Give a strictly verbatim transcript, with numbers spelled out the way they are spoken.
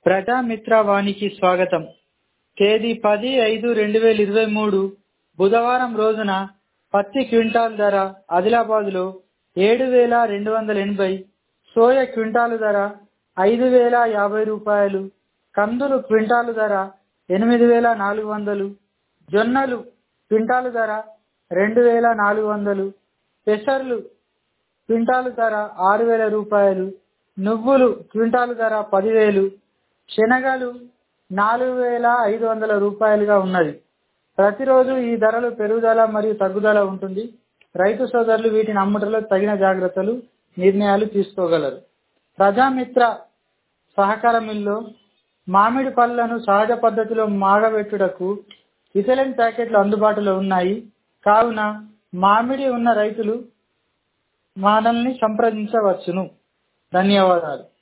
ప్రజామిత్ర వానికి స్వాగతం. తేదీ పది ఐదు రెండు వేల ఇరవై మూడు బుధవారం రోజున పత్తి క్వింటాల్ ధర ఆదిలాబాద్లో ఏడు వేల రెండు వందల ఎనభై, సోయా క్వింటాలు ధర ఐదు వేల యాభై రూపాయలు, కందులు క్వింటాలు ధర ఎనిమిది వేల నాలుగు వందలు, జొన్నలు క్వింటాలు ధర రెండు వేల నాలుగు వందలు, పెసర్లు క్వింటాలు ధర ఆరు వేల రూపాయలు, నువ్వులు క్వింటాలు ధర పదివేలు, శనగలు నాలుగు వేల ఐదు వందల రూపాయలుగా ఉన్నది. ప్రతిరోజు ఈ ధరలు పెరుగుదల మరియు తగ్గుదల ఉంటుంది. రైతు సోదరులు వీటిని అమ్ముటలో తగిన జాగ్రత్తలు నిర్ణయాలు తీసుకోగలరు. ప్రజామిత్ర సహకార మిల్లో మామిడి పళ్లను సహజ పద్ధతిలో మాగబెట్టుటకు ఇథిలిన్ ప్యాకెట్లు అందుబాటులో ఉన్నాయి. కావున మామిడి ఉన్న రైతులు మనల్ని సంప్రదించవచ్చును. ధన్యవాదాలు.